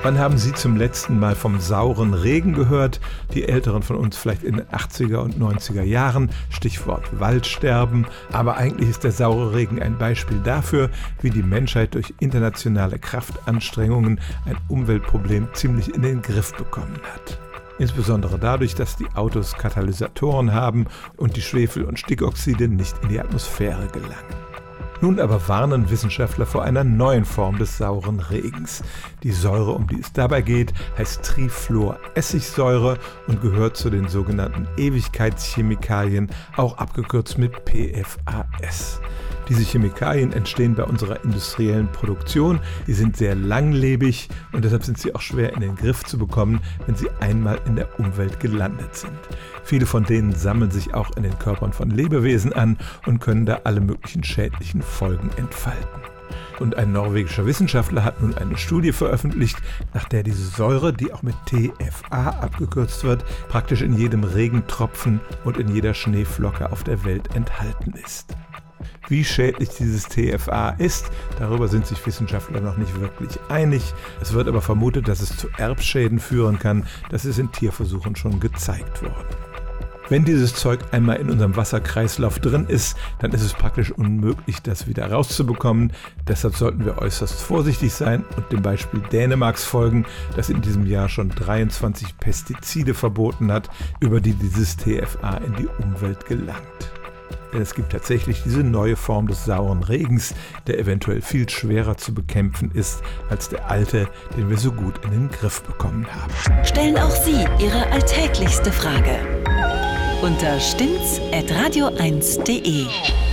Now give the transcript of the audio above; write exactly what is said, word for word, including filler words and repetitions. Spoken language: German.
Wann haben Sie zum letzten Mal vom sauren Regen gehört? Die Älteren von uns vielleicht in den achtziger und neunziger Jahren, Stichwort Waldsterben. Aber eigentlich ist der saure Regen ein Beispiel dafür, wie die Menschheit durch internationale Kraftanstrengungen ein Umweltproblem ziemlich in den Griff bekommen hat. Insbesondere dadurch, dass die Autos Katalysatoren haben und die Schwefel- und Stickoxide nicht in die Atmosphäre gelangen. Nun aber warnen Wissenschaftler vor einer neuen Form des sauren Regens. Die Säure, um die es dabei geht, heißt Trifluoressigsäure und gehört zu den sogenannten Ewigkeitschemikalien, auch abgekürzt mit P F A S. Diese Chemikalien entstehen bei unserer industriellen Produktion, die sind sehr langlebig und deshalb sind sie auch schwer in den Griff zu bekommen, wenn sie einmal in der Umwelt gelandet sind. Viele von denen sammeln sich auch in den Körpern von Lebewesen an und können da alle möglichen schädlichen Folgen entfalten. Und ein norwegischer Wissenschaftler hat nun eine Studie veröffentlicht, nach der diese Säure, die auch mit T F A abgekürzt wird, praktisch in jedem Regentropfen und in jeder Schneeflocke auf der Welt enthalten ist. Wie schädlich dieses T F A ist, darüber sind sich Wissenschaftler noch nicht wirklich einig. Es wird aber vermutet, dass es zu Erbschäden führen kann. Das ist in Tierversuchen schon gezeigt worden. Wenn dieses Zeug einmal in unserem Wasserkreislauf drin ist, dann ist es praktisch unmöglich, das wieder rauszubekommen. Deshalb sollten wir äußerst vorsichtig sein und dem Beispiel Dänemarks folgen, das in diesem Jahr schon dreiundzwanzig Pestizide verboten hat, über die dieses T F A in die Umwelt gelangt. Denn es gibt tatsächlich diese neue Form des sauren Regens, der eventuell viel schwerer zu bekämpfen ist als der alte, den wir so gut in den Griff bekommen haben. Stellen auch Sie Ihre alltäglichste Frage unter stimmt's at radio eins punkt de.